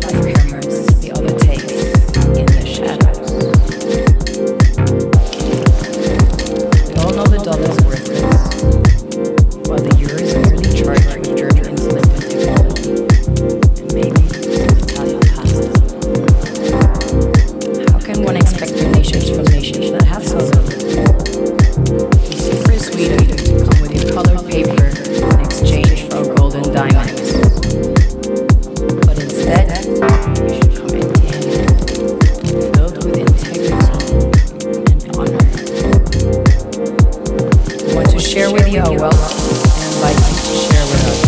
life hammers the other takes in the shadows. We all know the dollar's worthless, while the euro is merely charged with German intellect and technology, and maybe some Italian pasta. How can one expect donations from nations that have so little? We seek for Sweden to come with a colored paper in exchange for golden diamonds. But instead, you should come empty-handed, filled with integrity and honor. We want to share with you our wealth and invite you to share with us.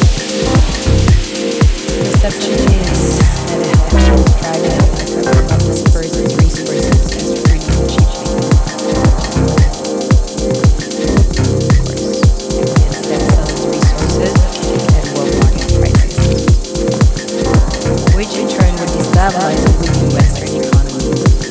Perception is that it helps drive an effort of disperse its resources as free and cheaply. Instead, sell its resources at world market prices, which in turn would destabilize the weakened Western economy.